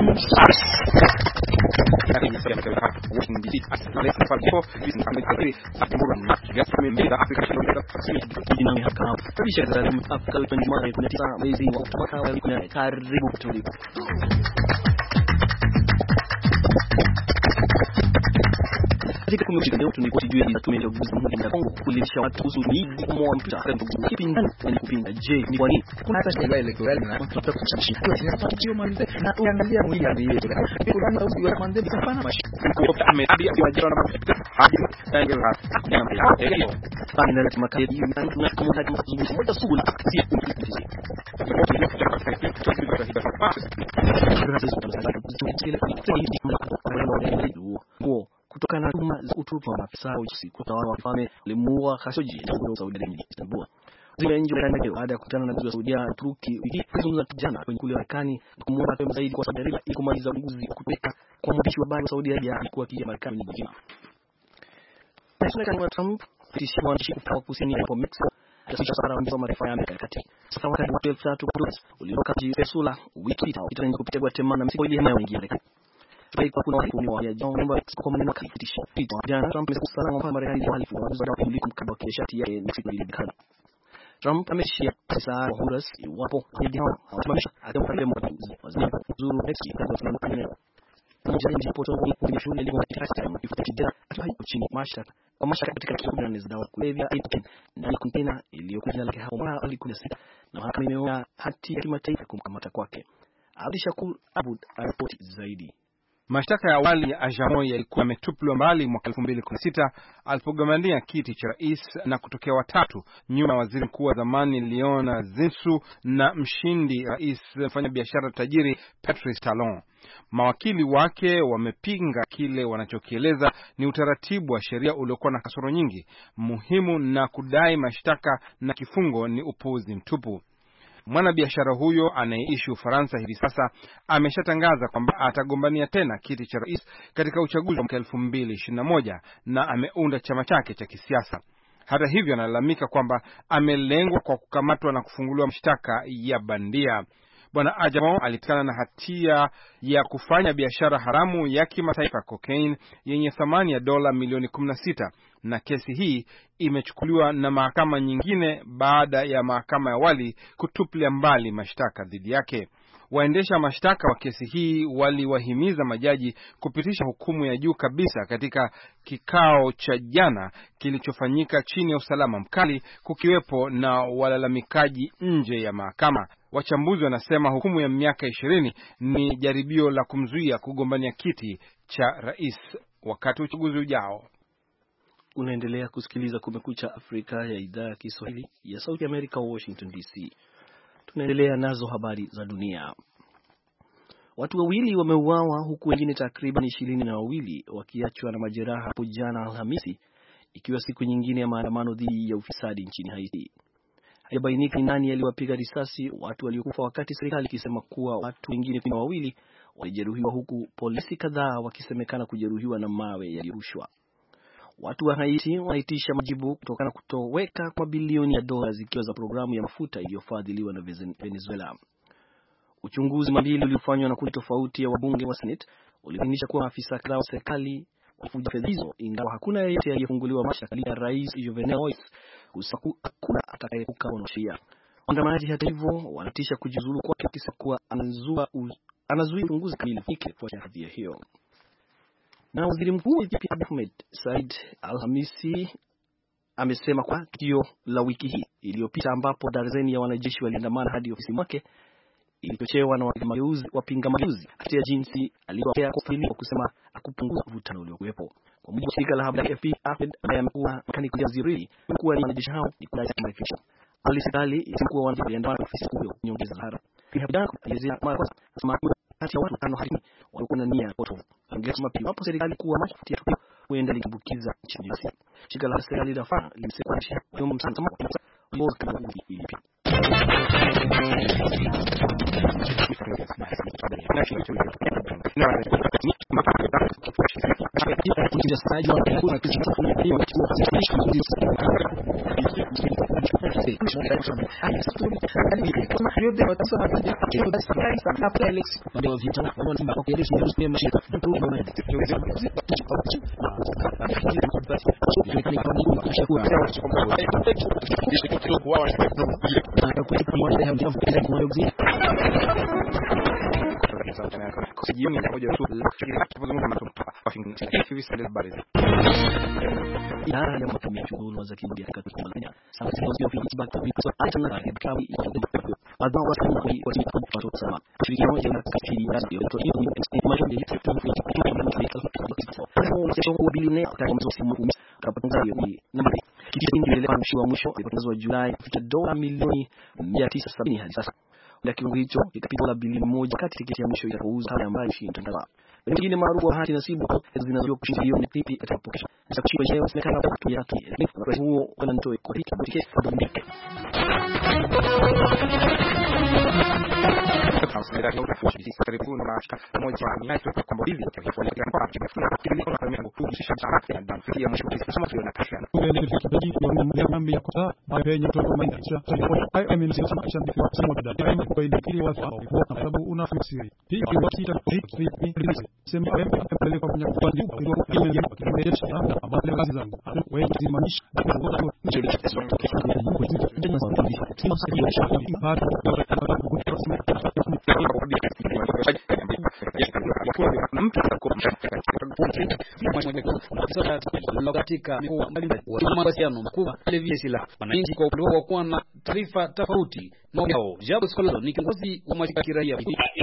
Karibu tulipo. Katika kumekucha leo tunipoti juu ya tume ya uchaguzi wa Kongo kulisha watu kuhusu nini kwa mpita kipindani ni kupinga. Je, ni kwa nini kuna hata sheria electoral na tunataka kushiriki kwa hiyo malize na tuangalia mwili ya hiyo kuna usi wa mandeni sana mashi kwa amedi ya jana na mapita hadi tangela hiyo sana na makali na kama kama moja sugula si kumpitisha kutokana na tuma za utupu wa maafisa wa usiku utawala wa Falme limuua Khashoggi na Saudi Arabia Istanbul. Zile nje ya ndege baada ya kukutana na viongozi wa Saudi Arabia Turki wiki kuzungumza jana kwenye kule Marekani kumuomba kwa zaidi kwa Saudi Arabia ili kumaliza uguzi kupeka kwa mwandishi wa habari wa Saudi Arabia alikuwa akija Marekani ni jina. President Trump tishia mwandishi kwa kusini hapo Mexico kisha safari ya mataifa ya Amerika kati. Sasa wakati wa 13 ulioka Venezuela wiki itaanza kupitia Guatemala na Mexico ili hema yaingia Kwa kuna watu wa John Member kwa maneno kakitisha. Jana Trump amesema kwamba Marekani ni halifu wa kuliko mkabala wa shati yake Mexico ilibikana. Trump ameshia sasa Honduras iwapo ndio hawatamisha atamfanya waziri zuru Mexico kwa sababu kana mjini poto kwenye shule ile katika system ifuatilia hapo chini mashtaka kwa mashtaka katika kituo na dawa kulevya na container iliyokuwa jina lake hapo mara alikuwa sita na mahakama imeona hati ya kimataifa kumkamata kwake. Abdishakur Abud aripoti zaidi. Mashtaka ya awali ya Ajamo yalikuwa yametupiliwa mbali mwaka 2016 alipogombania kiti cha rais na kutokea watatu nyuma waziri mkuu wa zamani Leon Zinsou na mshindi rais mfanya biashara tajiri Patrice Talon. Mawakili wake wamepinga kile wanachokieleza ni utaratibu wa sheria uliokuwa na kasoro nyingi muhimu na kudai mashtaka na kifungo ni upuuzi mtupu. Mwanabiashara huyo anayeishi Ufaransa hivi sasa ameshatangaza kwamba atagombania tena kiti cha rais katika uchaguzi wa 2021 na ameunda chama chake cha kisiasa. Hata hivyo analalamika kwamba amelengwa kwa kukamatwa na kufunguliwa mashtaka ya bandia. Bwana Ajamo alitikana na hatia ya kufanya biashara haramu ya kimataifa cocaine yenye thamani ya dola milioni 16 na kesi hii imechukuliwa na mahakama nyingine baada ya mahakama ya awali kutupilia mbali mashtaka dhidi yake. Waendesha mashtaka wa kesi hii waliwahimiza majaji kupitisha hukumu ya juu kabisa katika kikao cha jana kilichofanyika chini ya usalama mkali kukiwepo na walalamikaji nje ya mahakama. Wachambuzi wanasema hukumu ya miaka 20 ni jaribio la kumzuia kugombania kiti cha rais wakati uchaguzi ujao. Unaendelea kusikiliza Kumekucha Afrika ya idhaa ya Kiswahili ya Sauti America, Washington DC. Tunaendelea nazo habari za dunia. Watu wawili wameuawa huku wengine takriban 22 wakiachwa na majeraha hapo jana Alhamisi, ikiwa siku nyingine ya maandamano dhidi ya ufisadi nchini Haiti. Haibainika ni nani aliwapiga risasi watu waliokufa, wakati serikali ikisema kuwa watu wengine 2 walijeruhiwa huku polisi kadhaa wakisemekana kujeruhiwa na mawe yaliyorushwa. Watu wa Haiti wanaitisha majibu kutokana na kutoweka kwa bilioni ya dola zikiwa za programu ya mafuta iliyofadhiliwa na Venezuela. Uchunguzi mbili uliofanywa na kundi tofauti ya wabunge wa Senate uliainisha kuwa maafisa kadhaa wa serikali walifuja fedha hizo, ingawa hakuna yeyote aliyefunguliwa mashtaka licha ya Rais Jovenel Moise kusema hakuna atakayeepuka sheria. Waandamanaji hata hivyo wanatisha kujiuzulu kwake, akisema kuwa anazuia uchunguzi kamili kwa kadhia hiyo. Na waziri mkuu wa Ethiopia Ahmed Said Alhamisi amesema kwa tukio la wiki hii iliyopita ambapo darzeni ya wanajeshi waliandamana hadi ofisi mwake ilichochewa na wapinga mageuzi kati ya jinsi aliyopokea kwa kusema akupunguza mvutano uliokuwepo. Kwa mujibu wa shirika la habari AFP, Ahmed ambaye amekuwa kanikuja waziri mkuu wa wanajeshi hao ni kudai marekebisho. Serikali ilikuwa wanaandamana ofisi kuu nyongeza Sahara. Pia alielezea mara kwanza kama kati ya watu 5 hadi walikuwa na nia potofu. Angesema pia hapo serikali kuwa mafutia tukio huenda likibukiza nchini Ethiopia. Shirika la serikali la FAO limesema kwamba msamaha wa kama ilipia. Idara ya matumizi huduma za kimbia katika Tanzania sasa zinazozia feedback kwa alternate ya kawi adwa watu sama shirikisho la kafiri na ndio information ya kitu kwa bilionea kama msimu huu kapata hiyo namba kitu kingine leo mwisho wa Julai kufika dola milioni 970 hadi sasa. Na kiwango hicho kitapita dola bilioni 1 kati tiketi ya mwisho itakaouza hali ambayo imetangaza. Wengine maarufu wa hati nasibu zinazokuwa kushinda bilioni 3 atapokea. Sasa kuchukua yeye serikali kwa kutumia yake. Kwa hiyo wanatoa kwa tiketi kwa bundike. katika mikoa mbalimbali wa mawasiliano makubwa vile sila wananchi kwa upande wao kuwa na taarifa tofauti na wao. Jabu Skolalo ni kiongozi wa mashirika ya kiraia.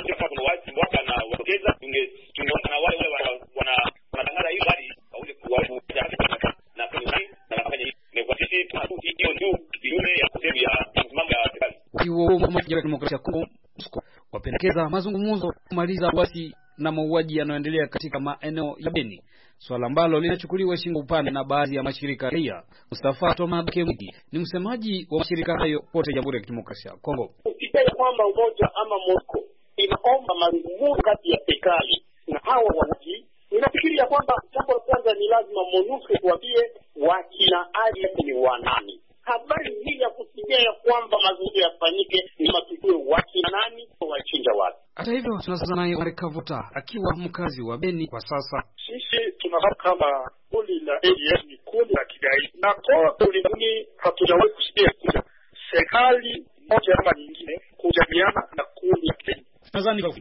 Tungeona na wale wanatangaza hiyo hadi wale na kufanya hiyo kwa sisi hiyo ndio kiume ya kusema ya mambo ya serikali. Hiyo mmoja wa demokrasia Kongo wapendekeza mazungumzo kumaliza wasi na mauaji yanayoendelea katika maeneo ya Beni, swala ambalo linachukuliwa shingo upande na baadhi ya mashirika raia. Mustafa Tomad Kemgi ni msemaji wa mashirika hayo pote Jamhuri ya Kidemokrasia ya Kongo. Ukitaja kwamba umoja ama Moscow inaomba mazungumzo kati ya serikali na hawa wanaji, ninafikiria kwamba jambo la kwanza ni lazima MONUSCO kuambie wakina ali ni wanani. Habari hii ya kusikia ya kwamba mazungumzo yafanyike ni matukio wakina nani wachinja watu. Hata hivyo tunasema naye Marekavuta akiwa mkazi wa Beni kwa sasa. Sisi tunafahamu kama kundi la ADF ni kundi la kigaidi na kwa ulimwenguni hatujawahi kusikia serikali moja ama nyingine kujadiliana na kundi la kigaidi. Nadhani kwa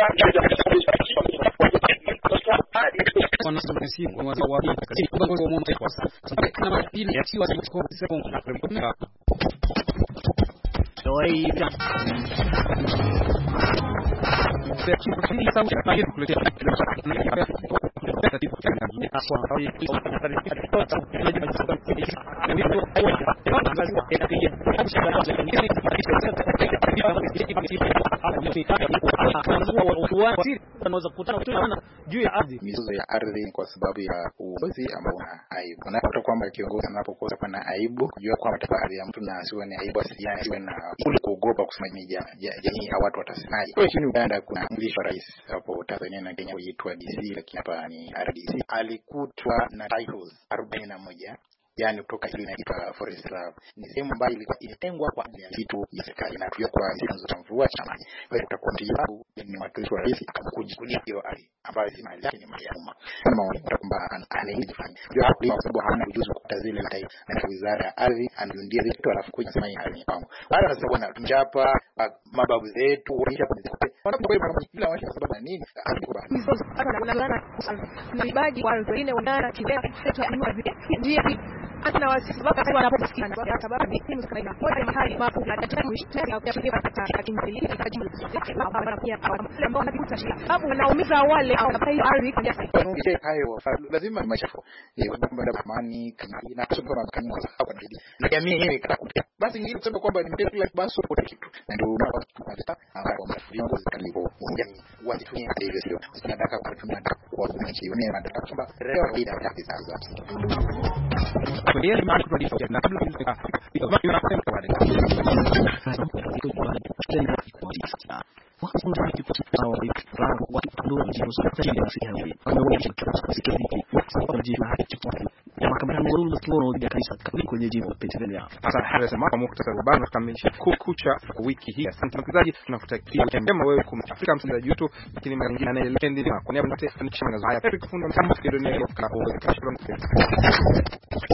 tunaweza kukutana kutana juu ya ardhi, mizozo ya ardhi kwa sababu ya uongozi ambao una aibu. Unapata kwamba kiongozi anapokosa kwa na aibu, kujua kwamba ardhi ya mtu na asiwe na aibu, asiwe na kuogopa kusema jamii ya watu watasemaje. Kwa hiyo Uganda kuna mlisho rais hapo Tanzania na Kenya huitwa DC, lakini hapa ni RDC, alikutwa na titles 41 yani kutoka ile inaitwa Forest Reserve. Ni sehemu ambayo ilikuwa imetengwa kwa ajili ya vitu vya serikali na tuyo kwa chanzo cha mvua cha maji. Kwa hiyo utakuwa mtibabu ni watu wa rais akakujivunia hiyo ardhi ambayo si mali yake, ni mali ya umma. Kama wanaona kwamba anaidi fulani ndio hapo kwa sababu hana ujuzi kukuta zile la taifa na wizara ya ardhi aniondia vitu alafu kuja sema hii kwangu. Wala sasa bwana tunjapa mababu zetu walisha kwa kila watu sababu na nini na ibadi kwa wengine wanana kile ndio hata na wasibaka kwa wanaposikia kwa sababu ni timu kaina kwa mahali mafu na daktari mshitari au kufikia katika kimbilio katika jumla ambao pia ambao wanapita shida hapo wanaumiza wale au wanapai ardhi kwa jamii hayo lazima machafu kwamba ndio amani kama inakusumbua makanyo kwa nini na jamii yenyewe katakuta basi ngine kusema kwamba ni mtetu like basi kwa kitu na ndio unapata ambapo viongozi karibu jamii wasitumie hivyo sio tunataka kutumia kwa wananchi wenyewe wanataka kwamba leo ida haki sasa kwa hiyo mimi nakupa sauti na kabla ya kama unasema kwa wale makamera mzuri mkutano wa kanisa Katoliki kwenye jimbo la Pennsylvania. Sasa Harrison kwa muktasari wa habari tukamilisha kukucha wiki hii. Asante msikilizaji, tunakutakia njema wewe kumfika msikilizaji wetu, lakini mwingine anayeenda kwa niaba ya wote tunachanga haya Patrick Funda mtambo kidogo kwa